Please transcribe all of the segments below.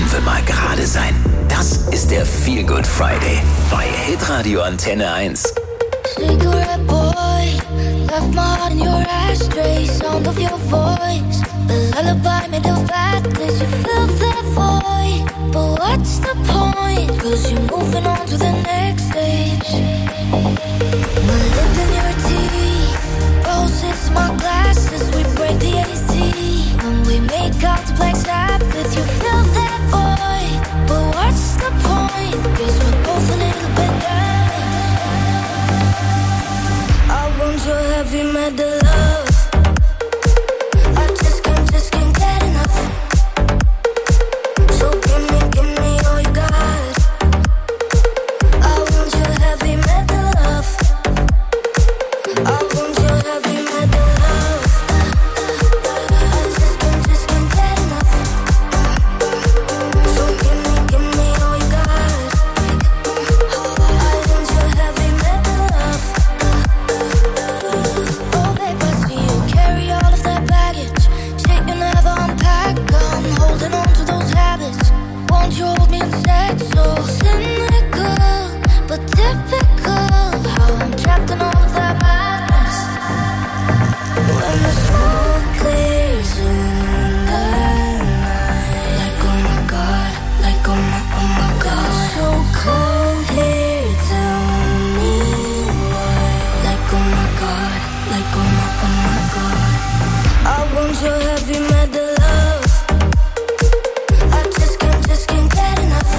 will mal gerade sein. Das ist der Feel Good Friday bei Hitradio Antenne 1. Cigarette boy, left my heart in your ashtray. Sound of your voice, the lullaby made of blackness. You fill that void, but what's the point? Cause you're moving on to the next stage. My lip in your teeth, roses, my glasses. We break the AC when we make out to Black Sabbath. You fill that void, but what's the point? Cause we're both a little bit damaged. I want your heavy metal love. I just can't get enough. So give me all you got. I want your heavy metal love. I want your heavy metal love. I just can't get enough. So give me all you got. I want your heavy metal love. Oh babe, I see you carry all of that baggage. Shit you never unpack. I'm holding on to those habits. Won't you hold me instead? So cynical, but typical. How I'm trapped in all of that madness. When the smoke clears in the night, like oh my god, like oh my god. So cold here, tell me why. Like oh my god, like oh my god. I want your heavy metal love. I just can't get enough.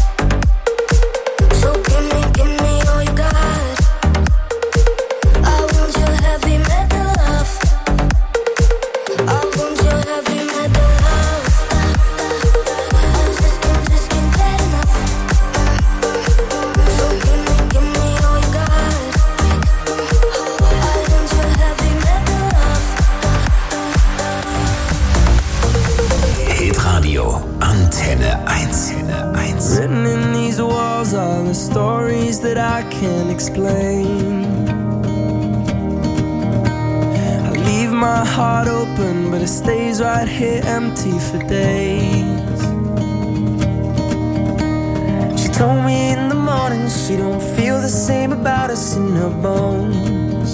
So give me all you got. I want your heavy metal love. I want your heavy metal love. I just can't get enough. So give me all you got. I want your heavy metal love. Hitradio Antenne 1. Written in these walls are the stories that I can't explain. I leave my heart open, but it stays right here empty for days. She told me in the morning she don't feel the same about us in her bones.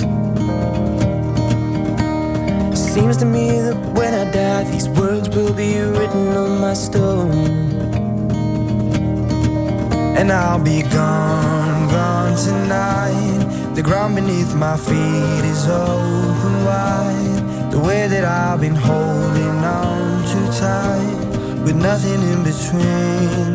Seems to me that when I die, these words will be written on my stone. And I'll be gone, gone tonight. The ground beneath my feet is open wide. The way that I've been holding on too tight, with nothing in between.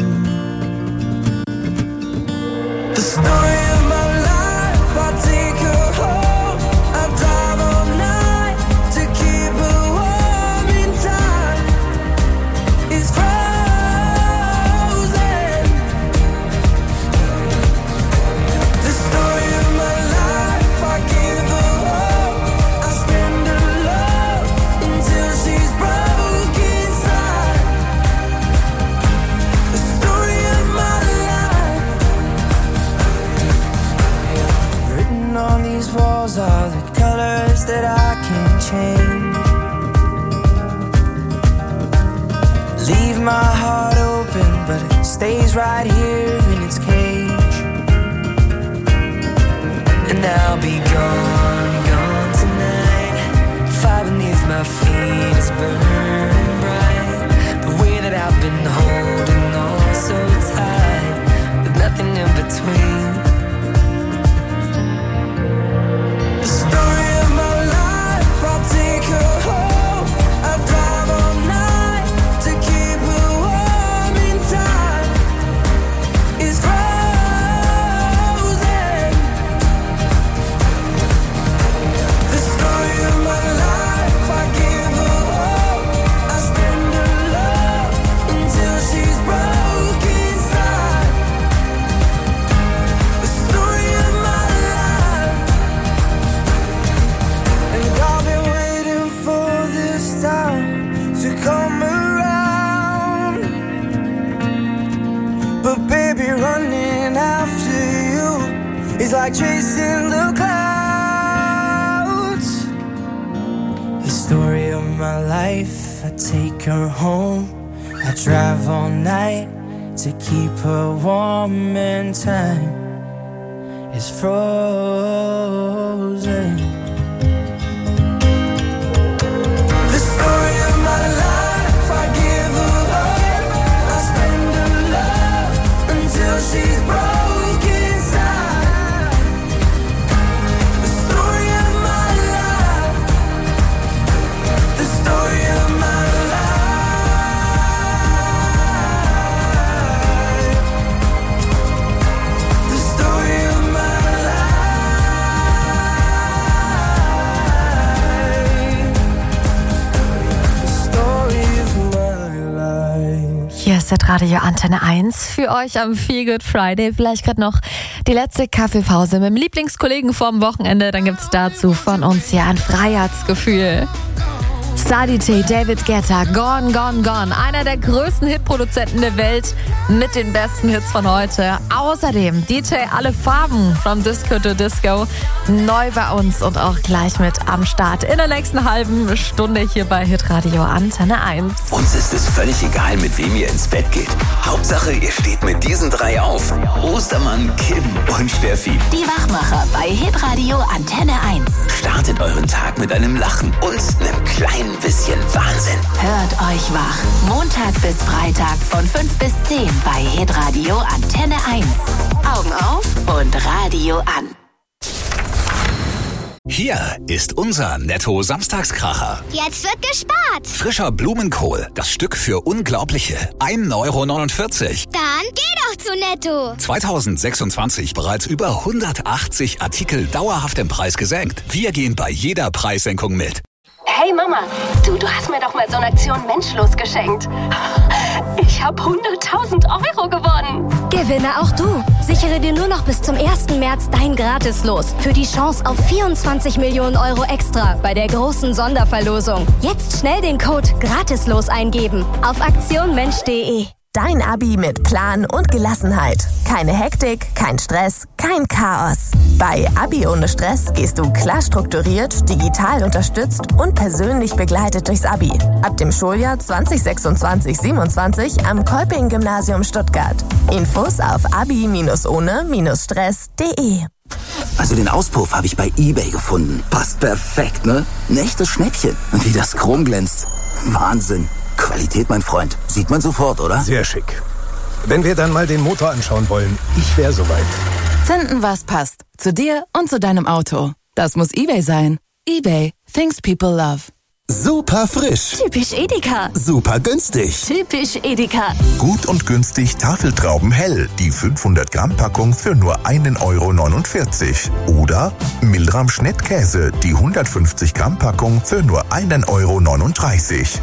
The story of my life, I take her home. I drive all night to keep her warm in time. It's frozen. The story of my life, I give her hope. I spend her love until she's broke inside. The story of my life. Written on these walls are the colors that I can't change. Leave my heart open, but it stays right here in its cage. And I'll be gone, gone tonight. Fire beneath my feet is burning bright. The way that I've been holding on so tight, with nothing in between. The story of my life, I'll take her home. I drive all night to keep her warm in time. It's frozen. The story of my life, I give her hope. I spend her love until she's broke inside. The story of my life. And I've been waiting for this time to come around. But baby, running after you is like chasing the clouds. The story of my life, I take her home. I drive all night to keep her warm and time is frozen. The story of my life, I give her up, I spend her love until she's broken inside. The story of my life, the story of my life. Hier ist das Radio Antenne 1 für euch am Feel Good Friday. Vielleicht gerade noch die letzte Kaffeepause mit dem Lieblingskollegen vorm Wochenende. Dann gibt's dazu von uns hier ein Freiheitsgefühl. Sadie, David Guetta, Gone, Gone, Gone. Einer der größten Hitproduzenten der Welt mit den besten Hits von heute. Außerdem DJ Alle Farben, From Disco to Disco, neu bei uns und auch gleich mit am Start in der nächsten halben Stunde hier bei Hitradio Antenne 1. Uns ist es völlig egal, mit wem ihr ins Bett geht. Hauptsache, ihr steht mit diesen drei auf. Ostermann, Kim und Steffi. Die Wachmacher bei Hitradio Antenne 1. Startet euren Tag mit einem Lachen und einem kleinen bisschen Wahnsinn. Hört euch wach. Montag bis Freitag von 5 bis 10 bei Hitradio Antenne 1. Augen auf und Radio an. Hier ist unser Netto-Samstagskracher. Jetzt wird gespart. Frischer Blumenkohl, das Stück für unglaubliche 1,49 €. Dann geh doch zu Netto. 2026 bereits über 180 Artikel dauerhaft im Preis gesenkt. Wir gehen bei jeder Preissenkung mit. Hey Mama, du hast mir doch mal so eine Aktion Menschlos geschenkt. Ich habe 100.000 € gewonnen. Gewinne auch du. Sichere dir nur noch bis zum 1. März dein Gratislos für die Chance auf 24 Millionen € extra bei der großen Sonderverlosung. Jetzt schnell den Code Gratislos eingeben auf aktionmensch.de. Dein Abi mit Plan und Gelassenheit. Keine Hektik, kein Stress, kein Chaos. Bei Abi ohne Stress gehst du klar strukturiert, digital unterstützt und persönlich begleitet durchs Abi. Ab dem Schuljahr 2026/27 am Kolping-Gymnasium Stuttgart. Infos auf abi-ohne-stress.de. Also den Auspuff habe ich bei eBay gefunden. Passt perfekt, ne? Ein echtes Schnäppchen. Und wie das Chrom glänzt. Wahnsinn. Qualität, mein Freund. Sieht man sofort, oder? Sehr schick. Wenn wir dann mal den Motor anschauen wollen, ich wäre soweit. Finden, was passt. Zu dir und zu deinem Auto. Das muss eBay sein. eBay. Things people love. Super frisch. Typisch Edeka. Super günstig. Typisch Edeka. Gut und günstig Tafeltrauben hell. Die 500 Gramm Packung für nur 1,49 €. Oder Milram Schnittkäse. Die 150 Gramm Packung für nur 1,39 €.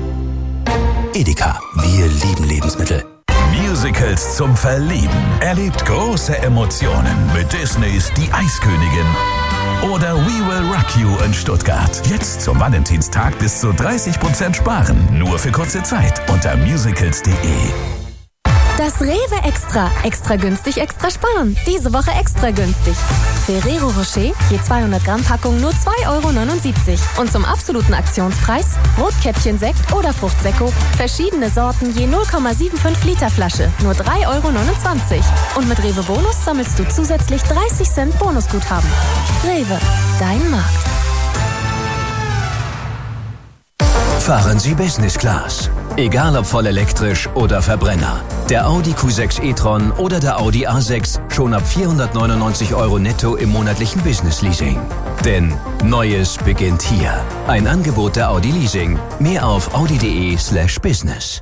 Edeka. Wir lieben Lebensmittel. Musicals zum Verlieben. Erlebt große Emotionen mit Disneys Die Eiskönigin. Oder We Will Rock You in Stuttgart. Jetzt zum Valentinstag bis zu 30% sparen. Nur für kurze Zeit unter musicals.de. Das Rewe Extra. Extra günstig, extra sparen. Diese Woche extra günstig. Ferrero Rocher, je 200 Gramm Packung nur 2,79 €. Und zum absoluten Aktionspreis Rotkäppchen-Sekt oder Fruchtsekko. Verschiedene Sorten je 0,75 Liter Flasche. Nur 3,29 €. Und mit Rewe Bonus sammelst du zusätzlich 30 Cent Bonusguthaben. Rewe, dein Markt. Fahren Sie Business Class. Egal ob voll elektrisch oder Verbrenner. Der Audi Q6 e-tron oder der Audi A6 schon ab 499 € netto im monatlichen Business Leasing. Denn Neues beginnt hier. Ein Angebot der Audi Leasing. Mehr auf audi.de/business.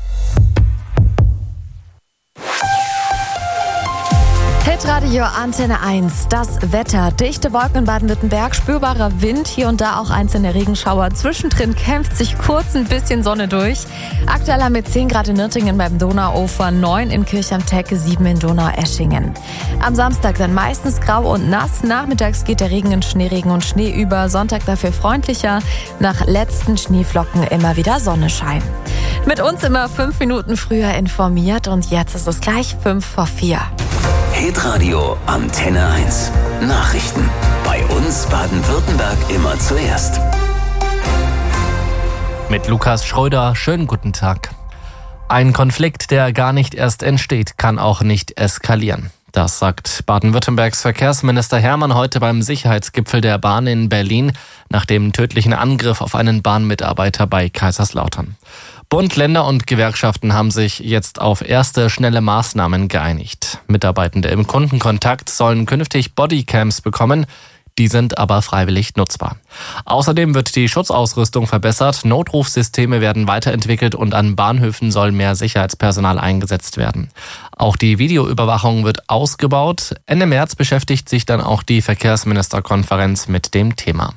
Hitradio Antenne 1, das Wetter. Dichte Wolken in Baden-Württemberg, spürbarer Wind, hier und da auch einzelne Regenschauer. Zwischendrin kämpft sich kurz ein bisschen Sonne durch. Aktuell haben wir 10 Grad in Nürtingen beim Donauufer, 9 in Kirch am Tecke, 7 in Donaueschingen. Am Samstag dann meistens grau und nass. Nachmittags geht der Regen in Schneeregen und Schnee über. Sonntag dafür freundlicher. Nach letzten Schneeflocken immer wieder Sonnenschein. Mit uns immer 5 Minuten früher informiert und jetzt ist es gleich 5:04. Hitradio Antenne 1. Nachrichten. Bei uns Baden-Württemberg immer zuerst. Mit Lukas Schröder, schönen guten Tag. Ein Konflikt, der gar nicht erst entsteht, kann auch nicht eskalieren. Das sagt Baden-Württembergs Verkehrsminister Hermann heute beim Sicherheitsgipfel der Bahn in Berlin nach dem tödlichen Angriff auf einen Bahnmitarbeiter bei Kaiserslautern. Bund, Länder und Gewerkschaften haben sich jetzt auf erste schnelle Maßnahmen geeinigt. Mitarbeitende im Kundenkontakt sollen künftig Bodycams bekommen. Die sind aber freiwillig nutzbar. Außerdem wird die Schutzausrüstung verbessert, Notrufsysteme werden weiterentwickelt und an Bahnhöfen soll mehr Sicherheitspersonal eingesetzt werden. Auch die Videoüberwachung wird ausgebaut. Ende März beschäftigt sich dann auch die Verkehrsministerkonferenz mit dem Thema.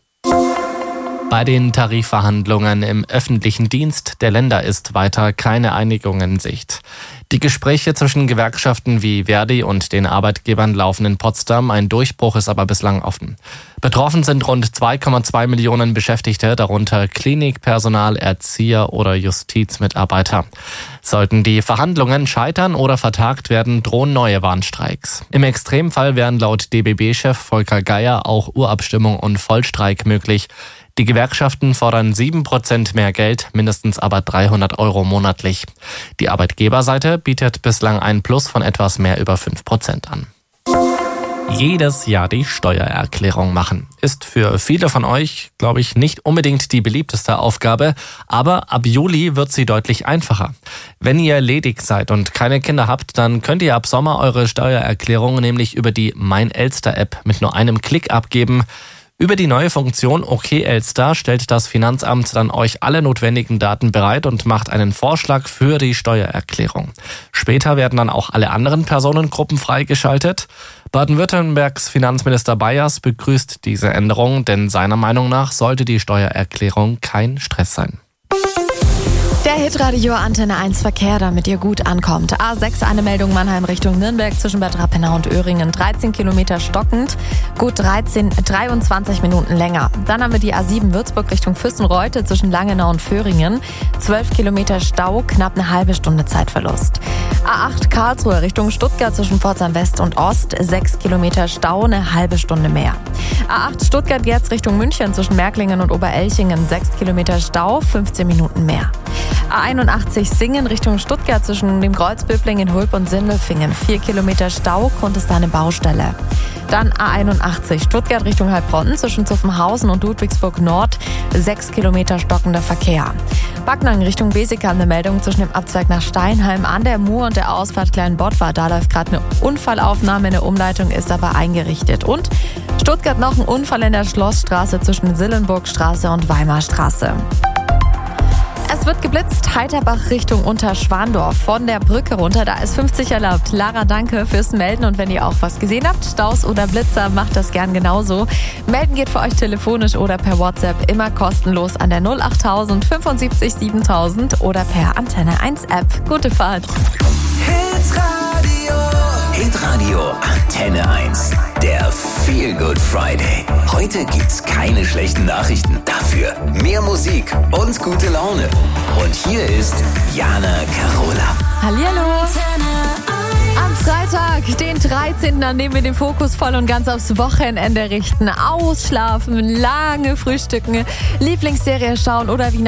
Bei den Tarifverhandlungen im öffentlichen Dienst der Länder ist weiter keine Einigung in Sicht. Die Gespräche zwischen Gewerkschaften wie Verdi und den Arbeitgebern laufen in Potsdam. Ein Durchbruch ist aber bislang offen. Betroffen sind rund 2,2 Millionen Beschäftigte, darunter Klinikpersonal, Erzieher oder Justizmitarbeiter. Sollten die Verhandlungen scheitern oder vertagt werden, drohen neue Warnstreiks. Im Extremfall wären laut DBB-Chef Volker Geier auch Urabstimmung und Vollstreik möglich. Die Gewerkschaften fordern 7% mehr Geld, mindestens aber 300 € monatlich. Die Arbeitgeberseite bietet bislang ein Plus von etwas mehr über 5% an. Jedes Jahr die Steuererklärung machen. Ist für viele von euch, glaube ich, nicht unbedingt die beliebteste Aufgabe, aber ab Juli wird sie deutlich einfacher. Wenn ihr ledig seid und keine Kinder habt, dann könnt ihr ab Sommer eure Steuererklärung nämlich über die Mein Elster-App mit nur einem Klick abgeben. Über die neue Funktion OK Elster stellt das Finanzamt dann euch alle notwendigen Daten bereit und macht einen Vorschlag für die Steuererklärung. Später werden dann auch alle anderen Personengruppen freigeschaltet. Baden-Württembergs Finanzminister Bayers begrüßt diese Änderung, denn seiner Meinung nach sollte die Steuererklärung kein Stress sein. Der Hitradio Antenne 1 Verkehr, damit ihr gut ankommt. A6 eine Meldung Mannheim Richtung Nürnberg zwischen Bad Rappenau und Öhringen. 13 Kilometer stockend, gut 23 Minuten länger. Dann haben wir die A7 Würzburg Richtung Füssenreute zwischen Langenau und Vöhringen. 12 Kilometer Stau, knapp eine halbe Stunde Zeitverlust. A8 Karlsruhe Richtung Stuttgart zwischen Pforzheim West und Ost. 6 Kilometer Stau, eine halbe Stunde mehr. A8 Stuttgart-Gerz Richtung München zwischen Märklingen und Oberelchingen. 6 Kilometer Stau, 15 Minuten mehr. A81 Singen Richtung Stuttgart zwischen dem Kreuzböbling in Hulb und Sindelfingen. 4 Kilometer Stau, Grund ist da eine Baustelle. Dann A81 Stuttgart Richtung Heilbronn zwischen Zuffenhausen und Ludwigsburg Nord. 6 Kilometer stockender Verkehr. Backnang Richtung Besikal eine Meldung zwischen dem Abzweig nach Steinheim an der Mur und der Ausfahrt Kleinbottwar. Da läuft gerade eine Unfallaufnahme, eine Umleitung ist aber eingerichtet. Und Stuttgart noch ein Unfall in der Schlossstraße zwischen Sillenburgstraße und Weimarstraße. Es wird geblitzt, Heiterbach Richtung Unterschwandorf. Von der Brücke runter, da ist 50 erlaubt. Lara, danke fürs Melden. Und wenn ihr auch was gesehen habt, Staus oder Blitzer, macht das gern genauso. Melden geht für euch telefonisch oder per WhatsApp immer kostenlos an der 08000 75 7000 oder per Antenne 1 App. Gute Fahrt. Hitradio Antenne 1. Der Feel Good Friday. Heute gibt's keine schlechten Nachrichten. Dafür mehr Musik und gute Laune. Und hier ist Jana Carola. Hallihallo. Am Freitag, den 13., an dem wir den Fokus voll und ganz aufs Wochenende richten. Ausschlafen, lange frühstücken, Lieblingsserie schauen oder wie